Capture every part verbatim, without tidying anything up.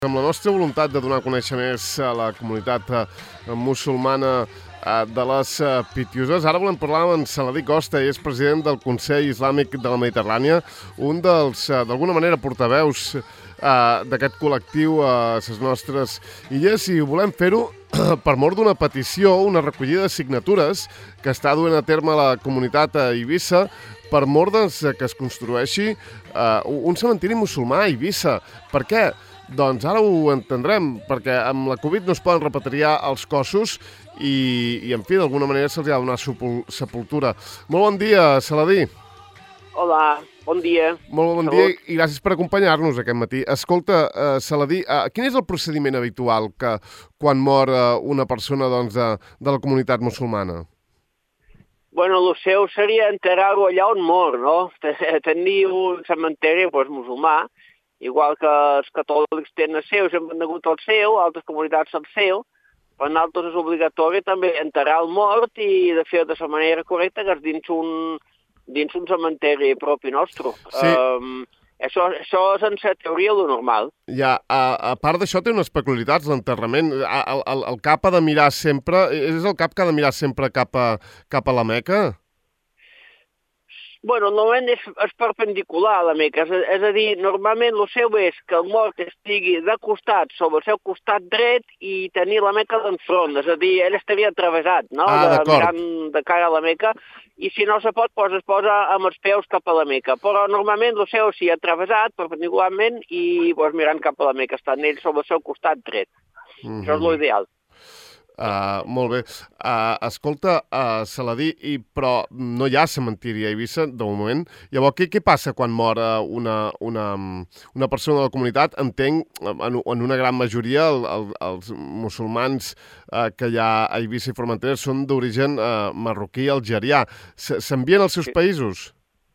Amb la nostra voluntat de donar a conèixer més a la comunitat musulmana de les Pitiuses, ara volem parlar amb en Saladí Costa, és president del Consell Islàmic de la Mediterrània, un dels, d'alguna manera, portaveus d'aquest col·lectiu a les nostres illes, i volem fer-ho per mort d'una petició, una recollida de signatures que està duent a terme la comunitat a Eivissa per mort que es construeixi un cementiri musulmà a Eivissa. Per què? Doncs ara ho entendrem, perquè amb la Covid no es poden repatriar els cossos i, i en fi, d'alguna manera se'ls ha de donar sepultura. Molt bon dia, Saladí. Hola, bon dia. Molt bon dia i gràcies per acompanyar-nos aquest matí. Escolta, uh, Saladí, uh, quin és el procediment habitual que quan mor uh, una persona doncs, de, de la comunitat musulmana? Bueno, el seu seria enterrar-ho allà on mor, no? Tenir un cementeri pues, musulmà, igual que els catòlics tenen el seu, sempre han hagut el seu, altres comunitats el seu, per nosaltres és obligatori també enterrar el mort i de fer de la manera correcta que és dins un, dins un cementeri propi nostre. Sí. Um, això, això és en la teoria lo normal. Ja, a, a part d'això té unes peculiaritats, l'enterrament. El, el, el cap ha de mirar sempre, és el cap que ha de mirar sempre cap a, cap a la Meca? Bueno, normalment és, és perpendicular a la Meca, és, és a dir, normalment el seu és que el mort estigui de costat sobre el seu costat dret i tenir la Meca d'enfront, és a dir, ell estaria atravessat, no? Ah, de, d'acord. Mirant de cara a la Meca, i si no se pot, doncs es posa amb els peus cap a la Meca, però normalment el seu sí atravessat perpendicularment i doncs, mirant cap a la Meca, estan ells sobre el seu costat dret. Mm-hmm. Això és l'ideal. Uh, molt bé. Uh, escolta, uh, Saladí, i, però no hi ha cementiri a Eivissa, de moment. Llavors, què, què passa quan mor una, una, una persona de la comunitat? Entenc, en, en una gran majoria, el, el, els musulmans uh, que hi ha a Eivissa i Formentera són d'origen uh, marroquí i algerià. S'envien als seus països?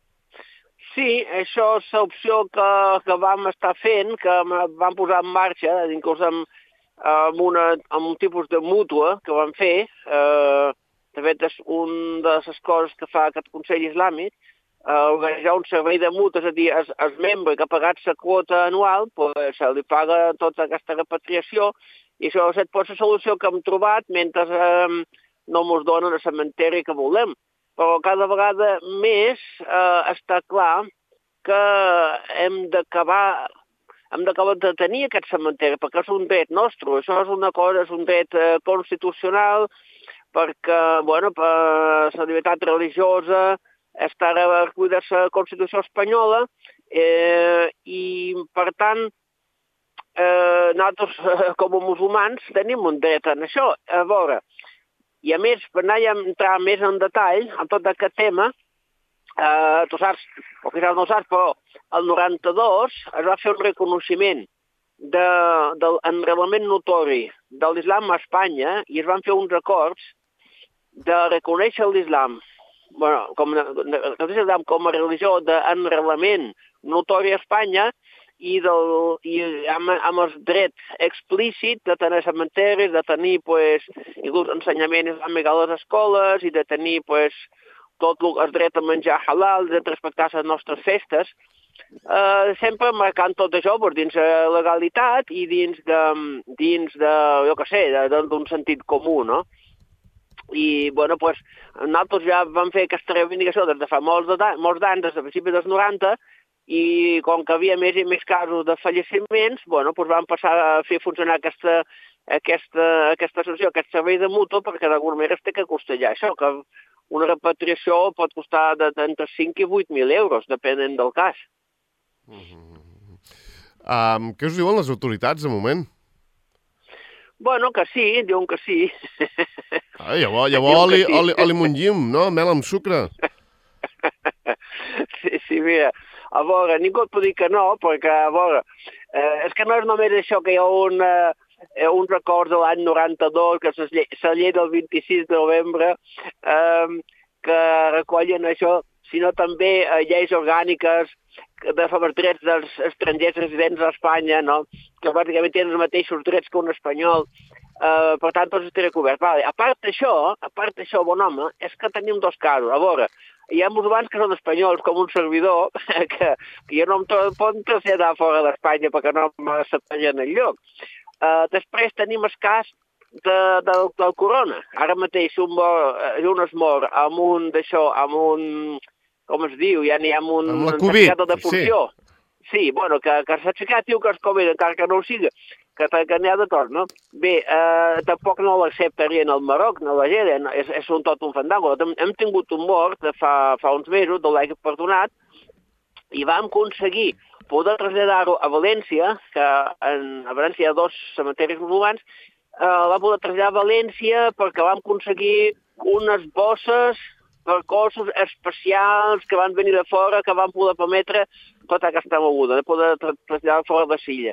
Sí, això és l'opció que, que vam estar fent, que vam posar en marxa, inclús amb amb, una, amb un tipus de mútua que vam fer. Eh, de fet, és una de les coses que fa aquest Consell Islàmic, eh, organitzar un servei de mútua, és a dir, el, el membre que ha pagat la quota anual, pues, se li paga tota aquesta repatriació, i això és la solució que hem trobat mentre eh, no ens donen el cementeri que volem. Però cada vegada més eh, està clar que hem d'acabar hem d'acabar de tenir aquest cementeri, perquè és un dret nostre. Això és una cosa, és un dret eh, constitucional, perquè, bueno, per la llibertat religiosa està recollida a la Constitució espanyola, eh, i, per tant, eh, nosaltres, eh, com a musulmans, tenim un dret en això. A veure, i a més, per anar a entrar més en detall en tot aquest tema, Uh, tu saps, o quizás no saps, però el noranta-dos es va fer un reconeixement de, del enrelament notori de l'islam a Espanya i es van fer uns acords de reconèixer l'islam bueno, com, de, com a religió d'enrelament notori a Espanya i, del, i amb, amb el dret explícit de tenir cementeris, de tenir pues, ensenyament islàmic a les escoles i de tenir pues, tot el dret a menjar halal, de respectar les nostres festes, eh, sempre marcant tot això pues, dins la legalitat i dins de, dins de jo què sé, d'un sentit comú, no? I, bueno, pues, nosaltres ja vam fer aquesta reivindicació des de fa molts, de, molts d'anys, des de principis dels noranta, i com que havia més i més casos de falleciments, bueno, pues vam passar a fer funcionar aquesta, aquesta, aquesta associació, aquest servei de mútua, perquè d'alguna manera es té que costellar això, que una repatriació pot costar de entre cinc i vuit mil euros, depenent del cas. Mm-hmm. um, què us diuen les autoritats, de moment? Bueno, que sí, diuen que sí. Ah, llavors, llavors oli, sí. oli, oli mungim, no? Mel amb sucre. Sí, sí, mira, a veure, ningú et pot dir que no, perquè, a veure, eh, és que no és només això que hi ha un... Eh, un record de l'any noranta-dos, que és la llei del vint-i-sis de novembre, eh, que recollen això, sinó també eh, lleis orgàniques de favor drets dels estrangers residents a Espanya, no? Que bàsicament tenen els mateixos drets que un espanyol. Uh, per tant, tots estaré cobert. Vale. A part d'això, a part d'això, bon home, és que tenim dos casos. A veure, hi ha musulmans que són espanyols, com un servidor, que, que jo no em pot traslladar fora d'Espanya perquè no m'acceptarien enlloc. Uh, després tenim el cas de, de, del corona. Ara mateix un, mor, un es mor amb un d'això, amb un, com es diu, ja n'hi ha amb un... Amb la Covid, de defunció. Sí. Sí, bueno, que, que el certificat diu que és Covid, encara que no ho sigui, que, que n'hi ha de tot, no? Bé, eh, tampoc no l'acceptarien al Marroc, no la gent, és, és un tot un fandango. Hem, hem tingut un mort de fa, fa uns mesos, de l'any perdonat, i vam aconseguir poder traslladar-ho a València, que en, a València hi ha dos cementeris musulmans, eh, va poder traslladar a València perquè vam aconseguir unes bosses per cossos especials que van venir de fora, que van poder permetre tota aquesta moguda, de poder traslladar fora de Silla.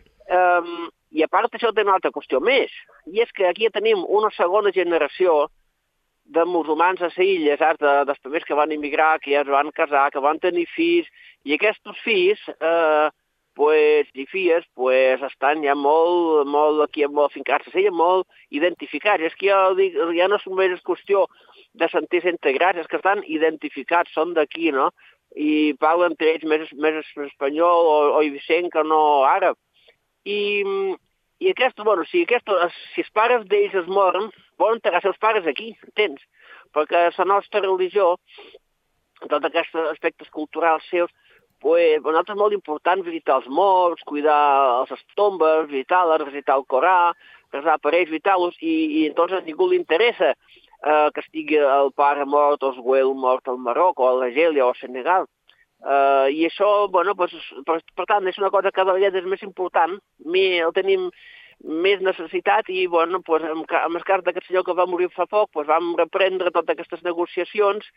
Um, I a part això té una altra qüestió més, i és que aquí tenim una segona generació de musulmans a Illes, de, dels primers que van immigrar, que ja es van casar, que van tenir fills, i aquests fills eh, pues, i filles pues, estan ja molt, molt aquí, molt fincats a Silla, molt identificats. És que jo dic, ja no és només qüestió de sentir-se integrats, és que estan identificats, són d'aquí, no? I parlen entre ells més, més espanyol o, o ibicenc que no àrab. I, i aquest, bueno, si, aquest, si els pares d'ells es moren, volen enterrar els seus pares aquí, entens? Perquè la nostra religió, tots aquests aspectes culturals seus, pues, per nosaltres és molt important visitar els morts, cuidar les tombes, visitar-les, recitar el Corà, resar per ells, visitar-los, i, i entonces a ningú li interessa Uh, que estigui el pare mort o el güell mort al Marroc o a l'Argèlia o al Senegal. Uh, I això, bueno, pues, per, per tant, és una cosa que cada vegada és més important, més, el tenim més necessitat i, bueno, pues, amb, amb el cas d'aquest senyor que va morir fa poc, pues, vam reprendre totes aquestes negociacions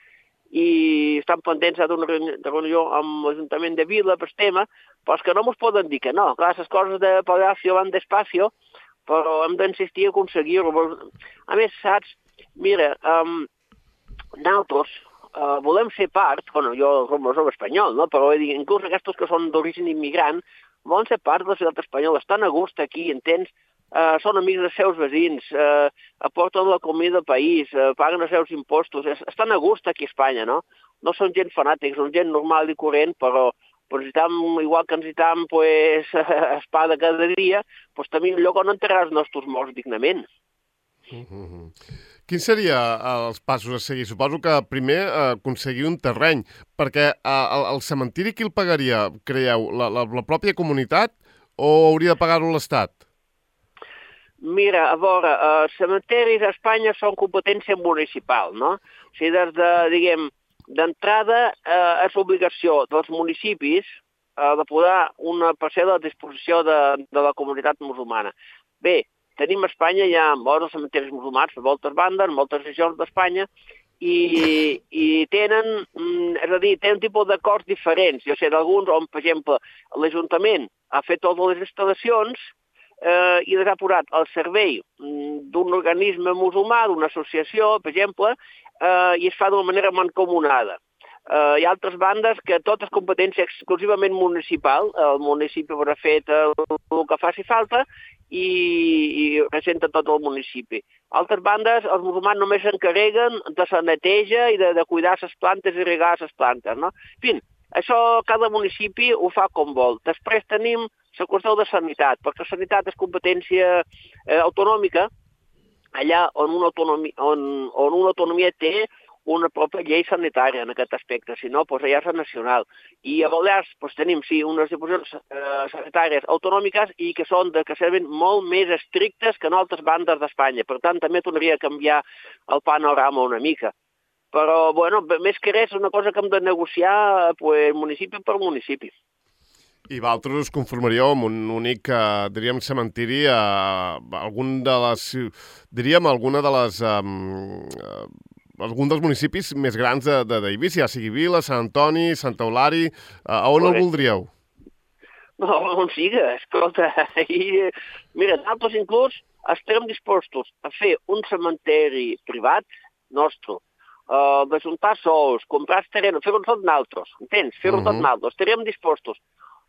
i estan pendents d'una reunió amb l'Ajuntament de Vila per tema, però és que no ens poden dir que no. Clar, les coses de Palacio van despacio, però hem d'insistir a aconseguir-ho. A més, saps, mira, um, nosaltres uh, volem ser part, bueno, jo no soc espanyol, no? Però dir, inclús aquests que són d'origen immigrant volen ser part de la ciutat espanyola, estan a gust aquí, entens? Uh, són amics dels seus veïns, uh, aporten la comida al país, uh, paguen els seus impostos, estan a gust aquí a Espanya, no? No són gent fanàtics, són gent normal i corrent, però pues, necessitam, igual que necessitam pues, espada cada dia, pues, també un lloc on enterrar els nostres morts dignament. Mm-hmm. Quins serien els passos a seguir? Suposo que primer eh, aconseguir un terreny, perquè eh, el, el cementiri qui el pagaria, creieu? La, la, la pròpia comunitat o hauria de pagar-ho l'Estat? Mira, a veure, els cementeris a Espanya són competència municipal, no? O sigui, des de, diguem, d'entrada eh, és l'obligació dels municipis eh, de posar una parcel·la a disposició de, de la comunitat musulmana. Bé, tenim a Espanya ja molts cementeris musulmans per moltes bandes, moltes regions d'Espanya, i, i tenen, és a dir, tenen un tipus d'acords diferents. Jo sé d'alguns on, per exemple, l'Ajuntament ha fet totes les instal·lacions eh, i les ha posat al servei d'un organisme musulmà, d'una associació, per exemple, eh, i es fa d'una manera mancomunada. Uh, hi ha altres bandes que tot és competència exclusivament municipal, el municipi haurà fet el, el que faci falta i, i presenta tot el municipi. Altres bandes, els musulmans només s'encarreguen de la neteja i de, de cuidar les plantes i regar les plantes, no? En fi, això cada municipi ho fa com vol. Després tenim la qüestió de sanitat, perquè la sanitat és competència eh, autonòmica, allà on una autonomia, on, on una autonomia té una pròpia llei sanitària en aquest aspecte, si no, doncs allà és nacional. I a Balears doncs, tenim, sí, unes disposicions eh, sanitàries autonòmiques i que són de que serven molt més estrictes que en altres bandes d'Espanya. Per tant, també tornaria a canviar el panorama una mica. Però, bueno, més que res, és una cosa que hem de negociar pues, municipi per municipi. I vosaltres us conformaríeu amb un únic, eh, diríem, cementiri a eh, algun de les, diríem, alguna de les... Eh, algun dels municipis més grans d'Eivissa, ja sigui Vila, Sant Antoni, Santa Eulària, a on el voldríeu? No, on sigui, escolta, i, mira, nosaltres inclús estem dispostos a fer un cementeri privat nostre, uh, d'ajuntar sols, comprar terreny, fer-ho tot nosaltres, entens? Fer-ho uh -huh. tot nosaltres, estaríem dispostos.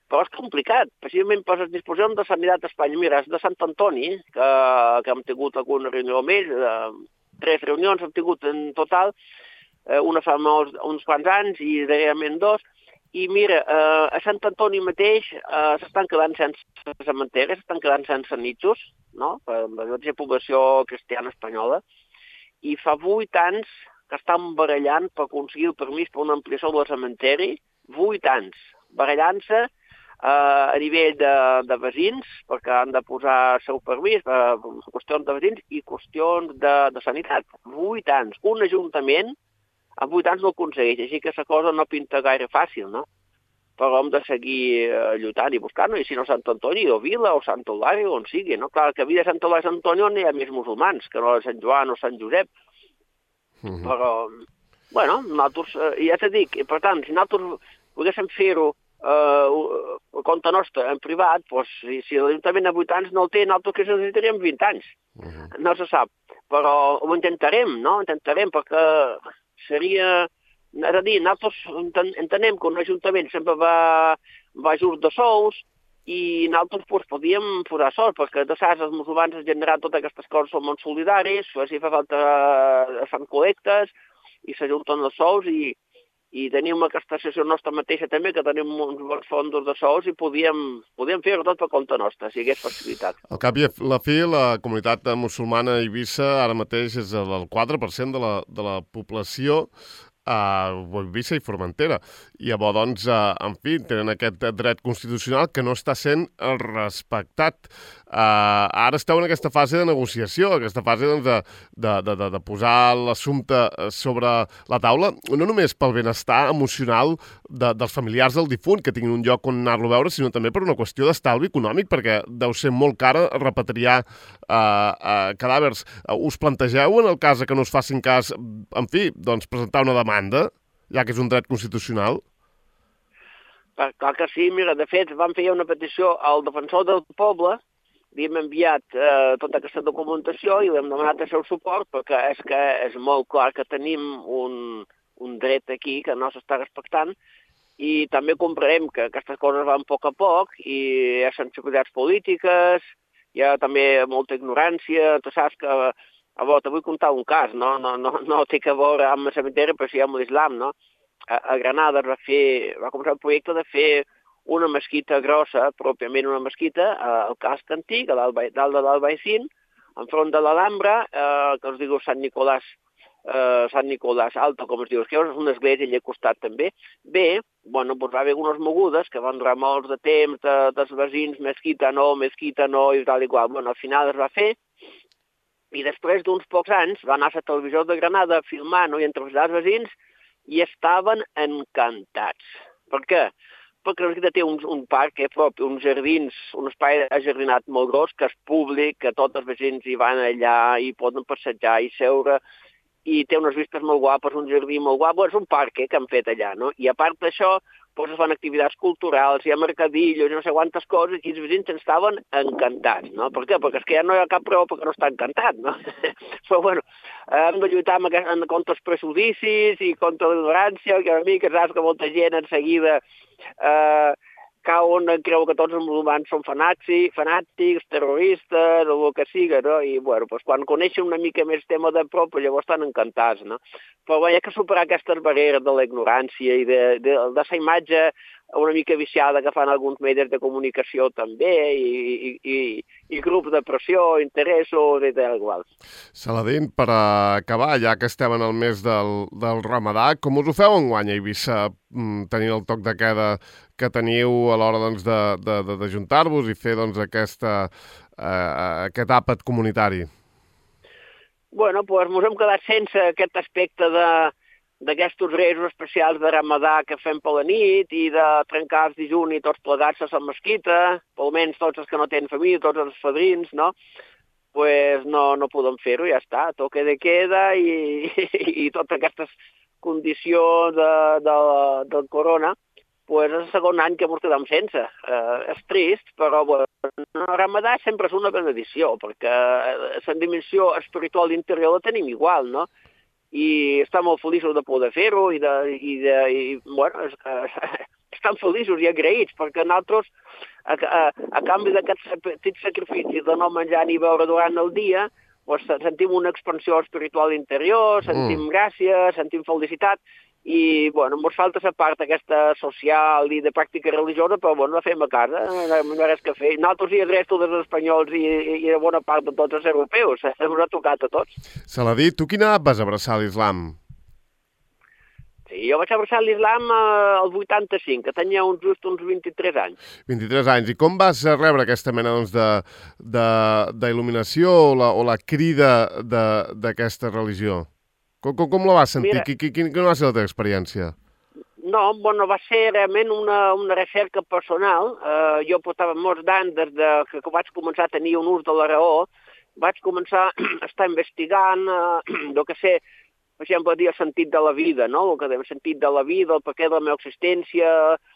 però és complicat, precisament per les disposicions de Sanitat d'Espanya. Mira, és de Sant Antoni, que, que hem tingut alguna reunió amb ells, eh, tres reunions hem tingut en total, eh, una fa molts, uns quants anys i darrerament dos, i mira, eh, a Sant Antoni mateix eh, s'estan quedant sense cementeris, s'estan quedant sense nichos, no?, per la mateixa població cristiana espanyola, i fa vuit anys que estan barallant per aconseguir el permís per una ampliació del cementeri, vuit anys, barallant-se eh, a nivell de, de veïns, perquè han de posar el seu permís, per qüestions de veïns i qüestions de, de sanitat. Vuit anys. Un ajuntament en vuit anys no ho aconsegueix, així que la cosa no pinta gaire fàcil, no? Però hem de seguir eh, lluitant i buscant-ho, i si no Sant Antoni o Vila o Sant Eulàlia, on sigui, no? Clar, que a Vila, Sant Eulàlia i Sant Antoni on hi ha més musulmans, que no a Sant Joan o Sant Josep. Uh -huh. Però, bueno, nosaltres, eh, ja t'he dit, per tant, si nosaltres poguéssim fer-ho eh, a compte nostre, en privat, doncs, si, si l'Ajuntament a vuit anys no el té, nosaltres que necessitaríem vint anys. Uh -huh. No se sap, però ho intentarem, no? Intentarem, perquè seria... És a dir, nosaltres entenem que un ajuntament sempre va, va just de sous i nosaltres pues, podíem posar sous, perquè de saps els musulmans en general totes aquestes coses són molt solidaris, si fa falta fan col·lectes i s'ajunten els sous i, i tenim aquesta sessió nostra mateixa també, que tenim uns bons fondos de sous i podíem, podíem fer-ho tot per compte nostre, si hagués facilitat. Al cap i a la fi, la comunitat musulmana a Eivissa ara mateix és el quatre per cent de la, de la població a Eivissa i Formentera. I llavors, doncs, en fi, tenen aquest dret constitucional que no està sent respectat. Uh, ara esteu en aquesta fase de negociació, aquesta fase doncs, de, de, de, de posar l'assumpte sobre la taula, no només pel benestar emocional de, dels familiars del difunt, que tinguin un lloc on anar-lo a veure, sinó també per una qüestió d'estalvi econòmic, perquè deu ser molt cara repatriar uh, uh, cadàvers. Uh, us plantegeu, en el cas que no us facin cas, en fi, doncs presentar una demanda, ja que és un dret constitucional? Clar que sí, mira, de fet, vam fer una petició al defensor del poble, li hem enviat eh, tota aquesta documentació i li hem demanat el seu suport, perquè és que és molt clar que tenim un, un dret aquí que no s'està respectant, i també comprarem que aquestes coses van a poc a poc i hi ha sensibilitats polítiques, hi ha també molta ignorància. Tu saps que, a veure, te vull contar un cas, no, no, no, no té que veure amb el cementeri, però sí amb l'islam, no? A, a Granada es va fer, va començar el projecte de fer una mesquita grossa, pròpiament una mesquita, al casc antic, a dalt de l'Albaicín, enfront de l'Alhambra, eh, que es diu Sant Nicolàs, eh, Sant Nicolàs Alto, com es diu, que és una església allà al costat també. Bé, bueno, doncs va haver unes mogudes que van durar molts de temps, de, dels veïns, mesquita no, mesquita no, i tal i qual. Bueno, al final es va fer, i després d'uns pocs anys va anar a la televisió de Granada filmant, no, i entrevistar els veïns, i estaven encantats. Per què? Perquè la mesquita té un, un parc que és propi, uns jardins, un espai ajardinat molt gros, que és públic, que tots els veïns hi van allà i poden passejar i seure, i té unes vistes molt guapes, un jardí molt guapo, és un parc eh, que han fet allà, no? I a part d'això, doncs es fan activitats culturals, hi ha mercadillos i no sé quantes coses, i els veïns estaven encantats, no? Per què? Perquè és que ja no hi ha cap prova perquè no està encantat, no? Però, bueno, hem de lluitar amb aquest, contra els prejudicis i contra l'ignorància, que a mi que saps que molta gent en seguida eh, cauen en creu que tots els musulmans són fanàtics, fanàtics, terroristes, o el que siga, no? I, bueno, doncs quan coneixen una mica més tema de prop, llavors estan encantats, no? Però bé, hi ha que superar aquestes barreres de la ignorància i de, de, de la imatge una mica viciada que fan alguns mitjans de comunicació també, i, i, i, i grups de pressió, interessos i tal igual. Saladin, per acabar, ja que estem en el mes del, del Ramadà, com us ho feu enguany a Eivissa, tenint el toc de queda que teniu a l'hora doncs, d'ajuntar-vos i fer doncs, aquesta, eh, aquest àpat comunitari? Bueno, doncs ens hem quedat sense aquest aspecte de d'aquests reis especials de Ramadà que fem per la nit i de trencar els dijuni tots plegats a la mesquita, per almenys tots els que no tenen família, tots els fadrins, no? Pues no, no podem fer-ho, ja està, toque de queda i, i, i totes aquestes condicions de, de, del corona, pues és el segon any que ens quedem sense. Eh, és trist, però bueno, el Ramadà sempre és una benedició, perquè la dimensió espiritual interior la tenim igual, no? I estem molt feliços de poder fer-ho i, de, i, de, i bueno, és, és estan feliços i agraïts, perquè nosaltres, a, a, a canvi d'aquest petit sacrifici de no menjar ni beure durant el dia, pues, sentim una expansió espiritual interior, sentim mm. gràcia, sentim felicitat, i, bueno, ens falta la part aquesta social i de pràctica religiosa, però, bueno, la fem a casa, no hi ha res que fer. Nosaltres i el resto dels espanyols i, i bona part de tots els europeus, ens ha tocat a tots. Saladí, tu quina edat vas abraçar l'islam? Sí, jo vaig abraçar l'islam al vuitanta-cinc, que tenia uns, just uns vint-i-tres anys. vint-i-tres anys. I com vas rebre aquesta mena doncs, d'il·luminació o, la, o la crida d'aquesta religió? Com, com, com la vas sentir? Mira, quina, quina va ser la teva experiència? No, bueno, va ser realment una, una recerca personal. Uh, jo portava molts d'anys des de que vaig començar a tenir un ús de la raó. Vaig començar a estar investigant, uh, el que sé, per exemple, dir el sentit de la vida, no? El que dèiem, el sentit de la vida, el perquè de la meva existència,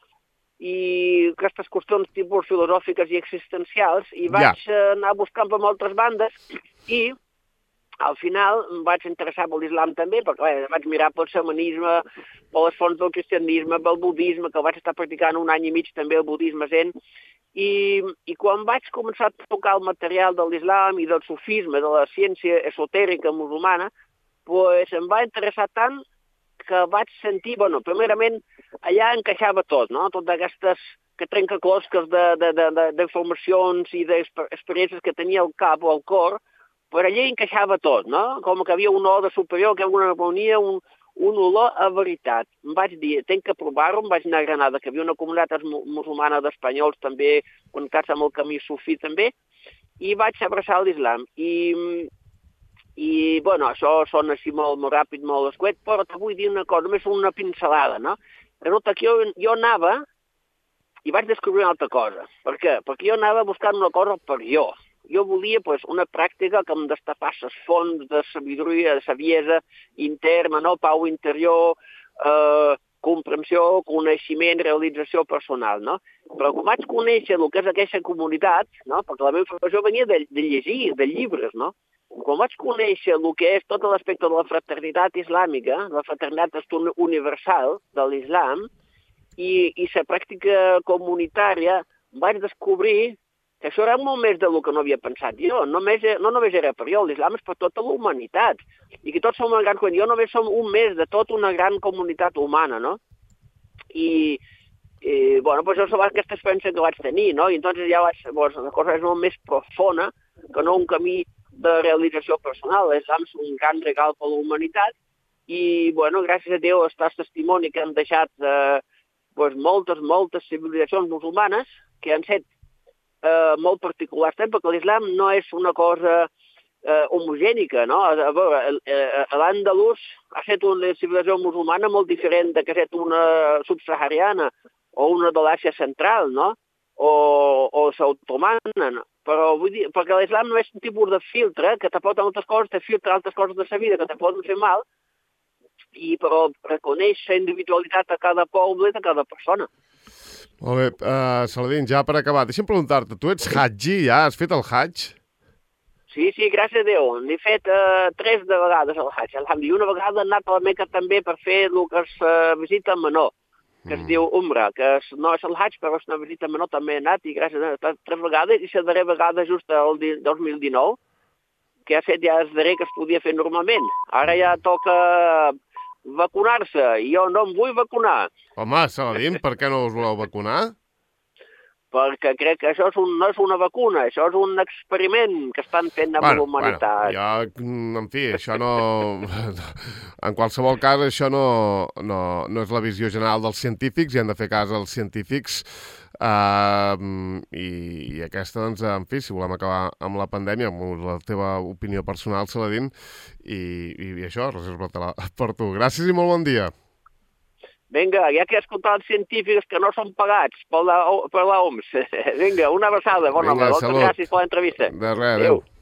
i aquestes qüestions tipus filosòfiques i existencials, i vaig ja. anar buscant per moltes bandes, i al final em vaig interessar per l'islam també, perquè bé, vaig mirar pel xamanisme, per les fonts del cristianisme, pel budisme, que vaig estar practicant un any i mig també el budisme zen, i, i quan vaig començar a tocar el material de l'islam i del sufisme, de la ciència esotèrica musulmana, pues em va interessar tant que vaig sentir, bueno, primerament, allà encaixava tot, no? Tot d'aquestes que trenca closques d'informacions i d'experiències que tenia al cap o al cor, per allà encaixava tot, no? Com que havia una oda superior, que havia una harmonia, un, un olor a veritat. Em vaig dir, tenc que provar-ho, em vaig anar a Granada, que havia una comunitat musulmana d'espanyols també, connectats amb el camí sufí també, i vaig abraçar l'islam. I, i, bueno, això sona així molt, molt ràpid, molt escuet, però te vull dir una cosa, només una pincelada, no? Resulta que jo, jo anava i vaig descobrir una altra cosa. Per què? Perquè jo anava buscant una cosa per jo. Jo volia pues, una pràctica que em destapés les fonts de sabidoria, de saviesa interna, no? Pau interior, eh, comprensió, coneixement, realització personal, no? Però quan vaig conèixer el que és aquesta comunitat, no? Perquè la meva informació venia de, de llegir, de llibres, no? Quan vaig conèixer el que és tot l'aspecte de la fraternitat islàmica, la fraternitat universal de l'islam, i, i la pràctica comunitària, vaig descobrir que això era molt més del que no havia pensat jo. Només, no només era per jo, l'islam és per tota la humanitat. I que tots som una gran comunitat. Jo només som un més de tota una gran comunitat humana, no? I, i bueno, pues això va aquesta experiència que vaig tenir, no? I entonces ja vaig, pues, la cosa és molt més profunda que no un camí de realització personal. L'islam és un gran regal per la humanitat i, bueno, gràcies a Déu està el testimoni que han deixat eh, pues, moltes, moltes civilitzacions musulmanes que han set Eh, molt particulars, perquè l'islam no és una cosa eh, homogènica, no? A veure, eh, l'Àndalus ha estat una civilització musulmana molt diferent de que ha estat una subsahariana o una de l'Àsia central, no? O, o l'otomana, no? Però vull dir, perquè l'islam no és un tipus de filtre que t'aporta moltes coses, te filtra altres coses de la vida que te poden fer mal, i però reconeix la individualitat de cada poble i de cada persona. Molt bé, uh, Saladín, ja per acabar, deixa'm preguntar-te, tu ets hajji ja? Has fet el hajj? Sí, sí, gràcies a Déu. N'he fet uh, tres de vegades el hajj. I una vegada he anat a la Meca també per fer el que es uh, visita menor, que es mm. diu Umra, que es, no és el hajj, però és una visita menor, també he anat, i gràcies a Déu, tres vegades, i la darrera vegada just el dos mil dinou, que ha fet ja el darrer que es podia fer normalment. Ara ja toca vacunar-se, i jo no em vull vacunar. Home, Saladín, per què no us voleu vacunar? Perquè crec que això és un, no és una vacuna, això és un experiment que estan fent amb bueno, la humanitat. Bueno, jo, en fi, això no... En qualsevol cas, això no, no, no és la visió general dels científics, i han de fer cas als científics. Uh, i, I aquesta, doncs, en fi, si volem acabar amb la pandèmia, amb la teva opinió personal, Saladín, i, i, i això, reserva-te-la per tu. Gràcies i molt bon dia. Vinga, ja que he escoltat els científics que no són pagats per la, per l'O M S. Vinga, una abraçada, bona. Vinga, moltes gràcies per l'entrevista. De res, adéu. adéu.